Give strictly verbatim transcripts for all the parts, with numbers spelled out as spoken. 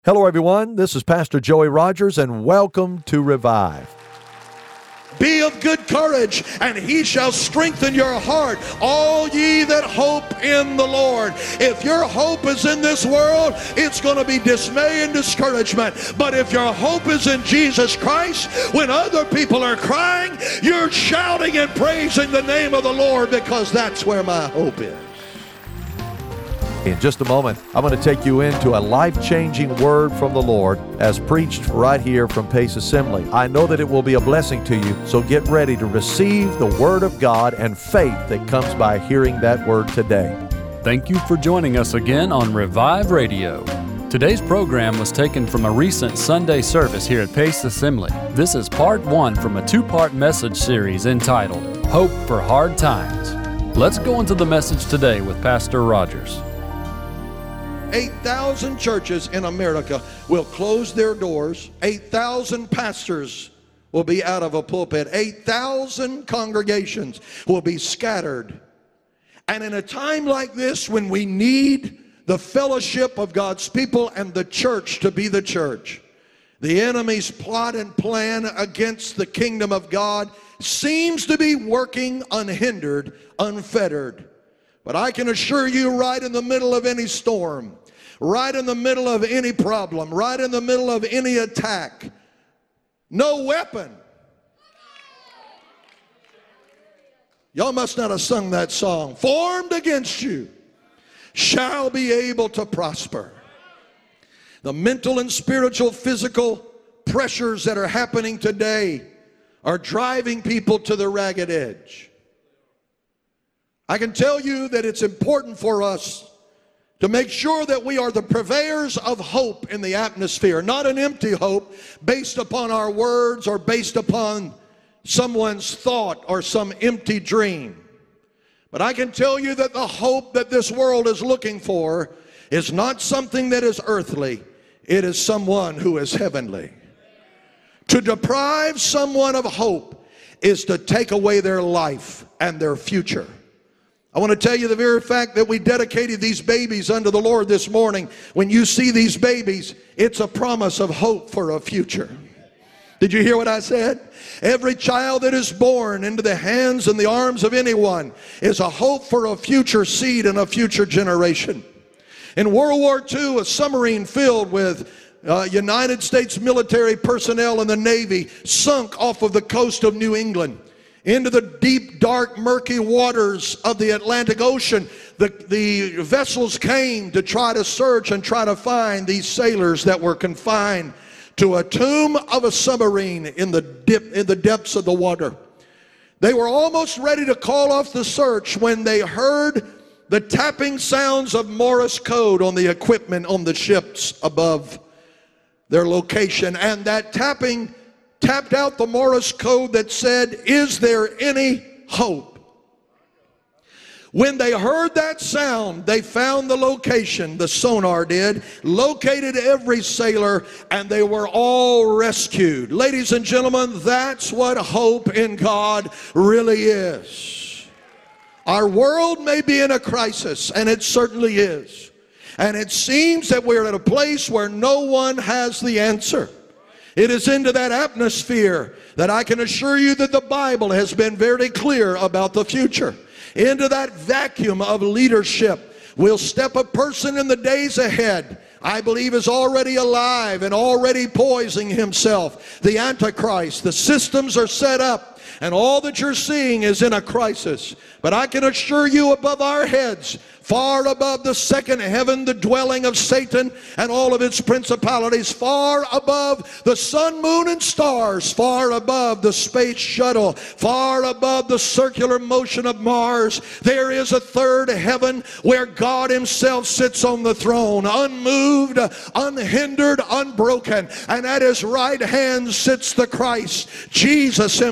Hello, everyone. This is Pastor Joey Rogers, and welcome to Revive. Be of good courage, and he shall strengthen your heart, all ye that hope in the Lord. If your hope is in this world, it's going to be dismay and discouragement. But if your hope is in Jesus Christ, when other people are crying, you're shouting and praising the name of the Lord, because that's where my hope is. In just a moment, I'm going to take you into a life-changing word from the Lord as preached right here from Pace Assembly. I know that it will be a blessing to you, so get ready to receive the Word of God and faith that comes by hearing that Word today. Thank you for joining us again on Revive Radio. Today's program was taken from a recent Sunday service here at Pace Assembly. This is part one from a two-part message series entitled, Hope for Hard Times. Let's go into the message today with Pastor Rogers. eight thousand churches in America will close their doors. eight thousand pastors will be out of a pulpit. eight thousand congregations will be scattered. And in a time like this, when we need the fellowship of God's people and the church to be the church, the enemy's plot and plan against the kingdom of God seems to be working unhindered, unfettered. But I can assure you, right in the middle of any storm, right in the middle of any problem, right in the middle of any attack, no weapon. Y'all must not have sung that song. Formed against you shall be able to prosper. The mental and spiritual, physical pressures that are happening today are driving people to the ragged edge. I can tell you that it's important for us to make sure that we are the purveyors of hope in the atmosphere, not an empty hope based upon our words or based upon someone's thought or some empty dream. But I can tell you that the hope that this world is looking for is not something that is earthly. It is someone who is heavenly. To deprive someone of hope is to take away their life and their future. I want to tell you the very fact that we dedicated these babies unto the Lord this morning. When you see these babies, it's a promise of hope for a future. Did you hear what I said? Every child that is born into the hands and the arms of anyone is a hope for a future seed and a future generation. In World War Two, a submarine filled with uh, United States military personnel in the Navy sunk off of the coast of New England into the deep, dark, murky waters of the Atlantic Ocean. The, the vessels came to try to search and try to find these sailors that were confined to a tomb of a submarine in the, dip, in the depths of the water. They were almost ready to call off the search when they heard the tapping sounds of Morse code on the equipment on the ships above their location. And that tapping tapped out the Morse code that said, "Is there any hope?" When they heard that sound, they found the location, the sonar did, located every sailor, and they were all rescued. Ladies and gentlemen, that's what hope in God really is. Our world may be in a crisis, and it certainly is. And it seems that we're at a place where no one has the answer. It is into that atmosphere that I can assure you that the Bible has been very clear about the future. Into that vacuum of leadership will step a person in the days ahead, I believe is already alive and already poising himself. The Antichrist, the systems are set up, and all that you're seeing is in a crisis. But I can assure you, above our heads, far above the second heaven, the dwelling of Satan and all of its principalities, far above the sun, moon, and stars, far above the space shuttle, far above the circular motion of Mars, there is a third heaven where God himself sits on the throne, unmoved, unhindered, unbroken. And at his right hand sits the Christ, Jesus himself.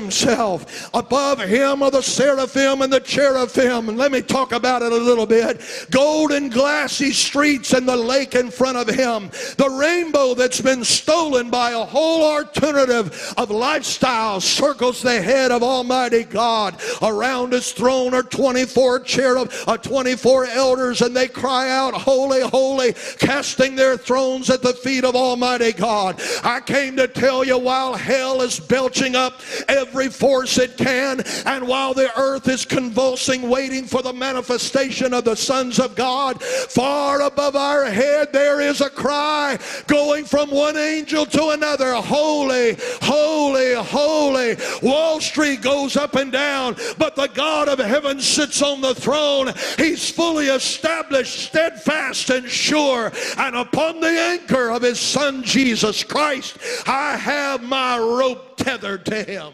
himself. Above him are the seraphim and the cherubim. And let me talk about it a little bit. Golden glassy streets and the lake in front of him. The rainbow that's been stolen by a whole alternative of lifestyle circles the head of Almighty God. Around his throne are twenty-four cherub, uh, twenty-four elders, and they cry out, holy, holy, casting their thrones at the feet of Almighty God. I came to tell you, while hell is belching up every force it can, and while the earth is convulsing, waiting for the manifestation of the sons of God, far above our head there is a cry going from one angel to another, holy, holy, holy. Wall Street goes up and down, but the God of heaven sits on the throne. He's fully established, steadfast and sure, and upon the anchor of his Son Jesus Christ I have my rope tethered to him.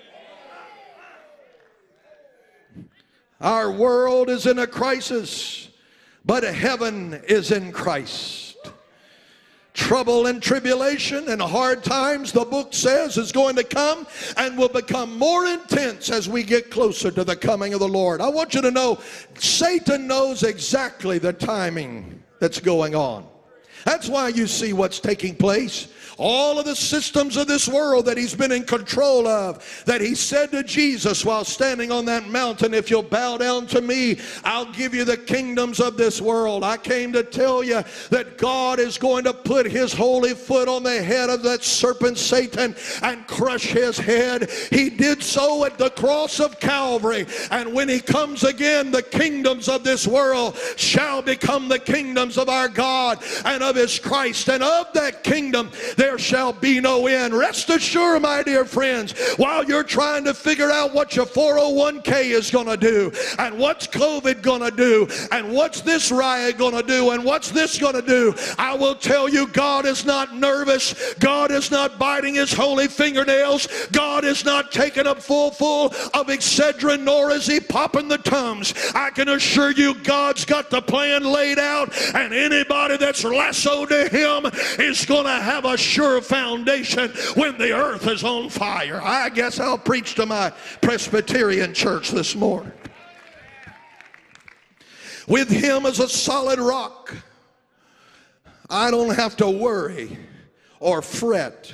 Our world is in a crisis, but heaven is in Christ. Trouble and tribulation and hard times, the book says, is going to come and will become more intense as we get closer to the coming of the Lord. I want you to know, Satan knows exactly the timing that's going on. That's why you see what's taking place. All of the systems of this world that he's been in control of, that he said to Jesus while standing on that mountain, if you'll bow down to me, I'll give you the kingdoms of this world. I came to tell you that God is going to put his holy foot on the head of that serpent Satan and crush his head. He did so at the cross of Calvary, and when he comes again, the kingdoms of this world shall become the kingdoms of our God and of his Christ, and of that kingdom there shall be no end. Rest assured, my dear friends, while you're trying to figure out what your four oh one k is going to do, and what's COVID going to do, and what's this riot going to do, and what's this going to do, I will tell you, God is not nervous. God is not biting his holy fingernails. God is not taking up full full of Excedrin, nor is he popping the Tums. I can assure you, God's got the plan laid out, and anybody that's lassoed to him is going to have a sure foundation when the earth is on fire. I guess I'll preach to my Presbyterian church this morning. With him as a solid rock, I don't have to worry or fret.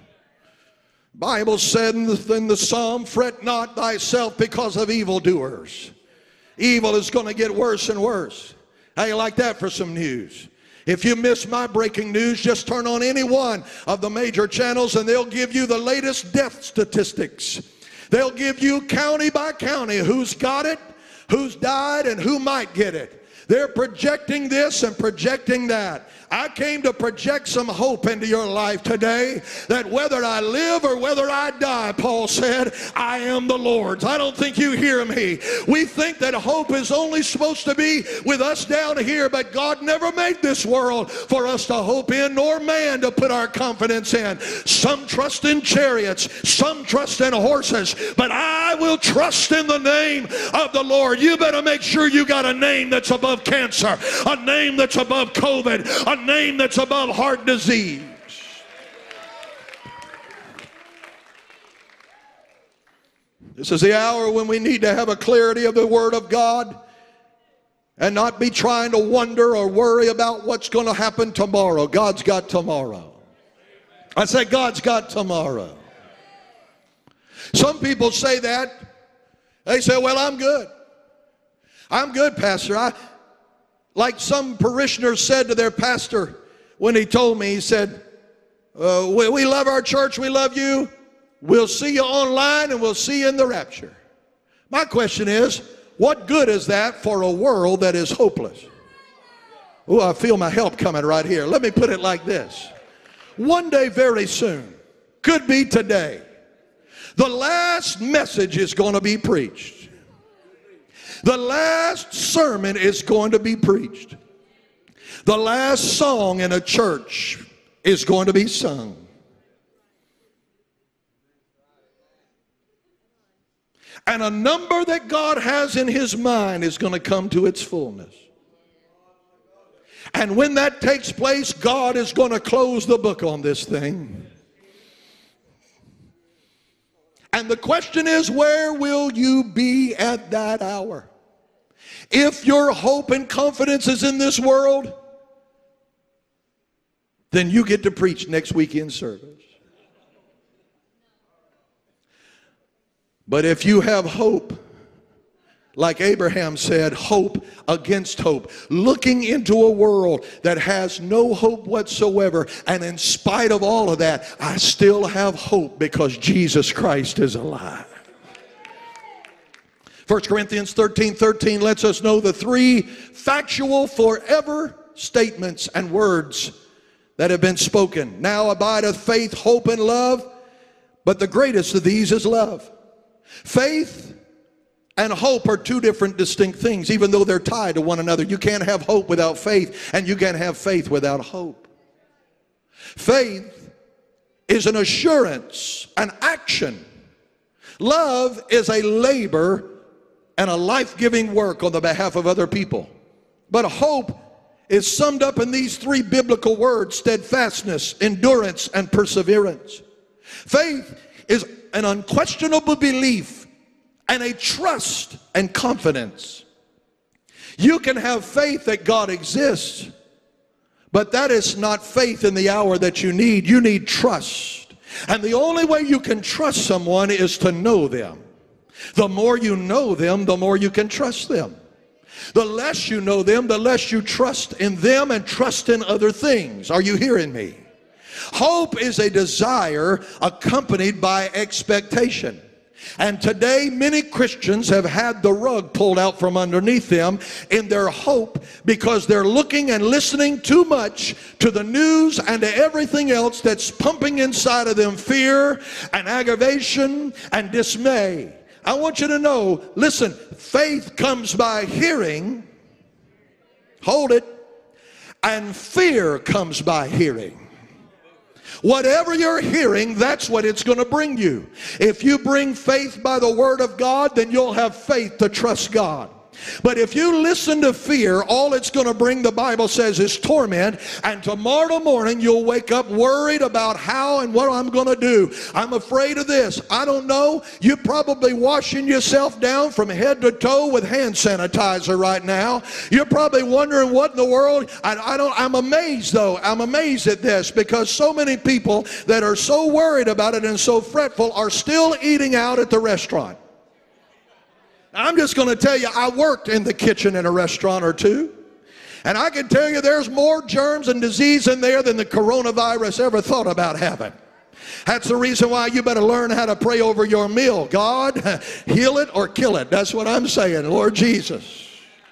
Bible said in the, in the Psalm, fret not thyself because of evildoers. Evil is going to get worse and worse. How you like that for some news? If you miss my breaking news, just turn on any one of the major channels and they'll give you the latest death statistics. They'll give you county by county who's got it, who's died, and who might get it. They're projecting this and projecting that. I came to project some hope into your life today, that whether I live or whether I die, Paul said, I am the Lord's. I don't think you hear me. We think that hope is only supposed to be with us down here, but God never made this world for us to hope in, nor man to put our confidence in. Some trust in chariots, some trust in horses, but I will trust in the name of the Lord. You better make sure you got a name that's above cancer, a name that's above COVID, a name that's above heart disease. This is the hour when we need to have a clarity of the Word of God and not be trying to wonder or worry about what's going to happen tomorrow. God's got tomorrow. I say God's got tomorrow. Some people say that. They say, well, I'm good. I'm good, Pastor. I Like some parishioners said to their pastor when he told me, he said, uh, we, we love our church, we love you. We'll see you online and we'll see you in the rapture. My question is, what good is that for a world that is hopeless? Oh, I feel my help coming right here. Let me put it like this. One day very soon, could be today, the last message is going to be preached. The last sermon is going to be preached. The last song in a church is going to be sung. And a number that God has in his mind is going to come to its fullness. And when that takes place, God is going to close the book on this thing. And the question is, where will you be at that hour? If your hope and confidence is in this world, then you get to preach next weekend service. But if you have hope, like Abraham said, hope against hope, looking into a world that has no hope whatsoever, and in spite of all of that, I still have hope because Jesus Christ is alive. First Corinthians thirteen thirteen lets us know the three factual forever statements and words that have been spoken. Now abideth faith, hope, and love, but the greatest of these is love. Faith and hope are two different distinct things, even though they're tied to one another. You can't have hope without faith, and you can't have faith without hope. Faith is an assurance, an action. Love is a labor and a life-giving work on the behalf of other people. But hope is summed up in these three biblical words: steadfastness, endurance, and perseverance. Faith is an unquestionable belief and a trust and confidence. You can have faith that God exists, but that is not faith in the hour that you need. You need trust. And the only way you can trust someone is to know them. The more you know them, the more you can trust them. The less you know them, the less you trust in them and trust in other things. Are you hearing me? Hope is a desire accompanied by expectation. And today many Christians have had the rug pulled out from underneath them in their hope, because they're looking and listening too much to the news and to everything else that's pumping inside of them fear and aggravation and dismay. I want you to know, listen, faith comes by hearing, hold it, and fear comes by hearing. Whatever you're hearing, that's what it's going to bring you. If you bring faith by the word of God, then you'll have faith to trust God. But if you listen to fear, all it's going to bring, the Bible says, is torment. And tomorrow morning you'll wake up worried about how and what I'm going to do. I'm afraid of this. I don't know. You're probably washing yourself down from head to toe with hand sanitizer right now. You're probably wondering what in the world. I, I don't. I'm amazed though. I'm amazed at this, because so many people that are so worried about it and so fretful are still eating out at the restaurant. I'm just going to tell you, I worked in the kitchen in a restaurant or two, and I can tell you there's more germs and disease in there than the coronavirus ever thought about having. That's the reason why you better learn how to pray over your meal. God, heal it or kill it. That's what I'm saying, Lord Jesus.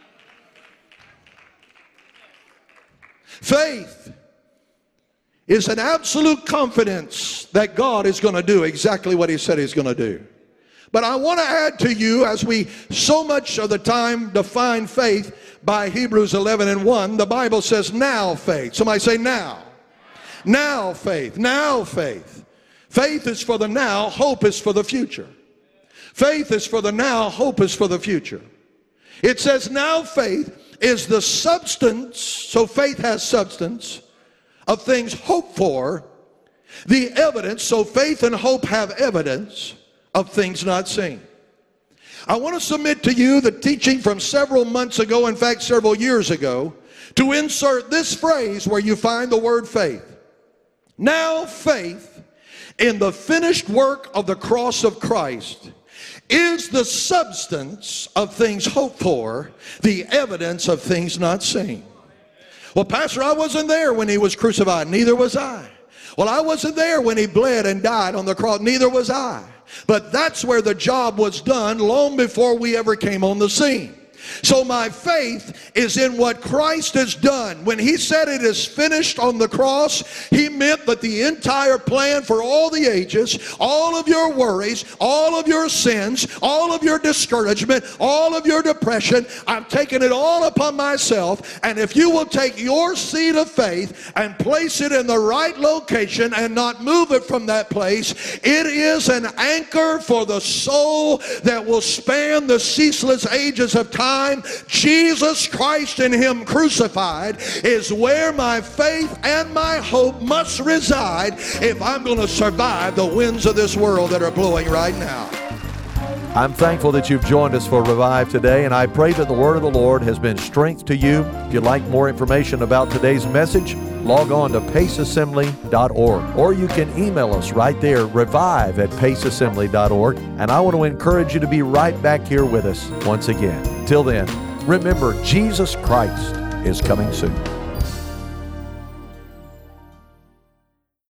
Faith is an absolute confidence that God is going to do exactly what He said He's going to do. But I want to add to you, as we so much of the time define faith by Hebrews eleven and one, the Bible says now faith. Somebody say now. Now faith. Now faith. Faith is for the now, hope is for the future. Faith is for the now, hope is for the future. It says now faith is the substance, so faith has substance, of things hoped for, the evidence, so faith and hope have evidence of things not seen. I want to submit to you the teaching from several months ago, in fact several years ago, to insert this phrase where you find the word faith. Now faith in the finished work of the cross of Christ is the substance of things hoped for, the evidence of things not seen. Well, Pastor, I wasn't there when He was crucified. Neither was I. Well, I wasn't there when He bled and died on the cross. Neither was I. But that's where the job was done long before we ever came on the scene. So my faith is in what Christ has done. When He said it is finished on the cross, He meant that the entire plan for all the ages, all of your worries, all of your sins, all of your discouragement, all of your depression, I've taken it all upon myself. And if you will take your seed of faith and place it in the right location and not move it from that place, it is an anchor for the soul that will span the ceaseless ages of time time, Jesus Christ and Him crucified is where my faith and my hope must reside if I'm going to survive the winds of this world that are blowing right now. I'm thankful that you've joined us for Revive today, and I pray that the Word of the Lord has been strength to you. If you'd like more information about today's message, log on to pace assembly dot org, or you can email us right there, revive at pace assembly dot org, and I want to encourage you to be right back here with us once again. Till then, remember, Jesus Christ is coming soon.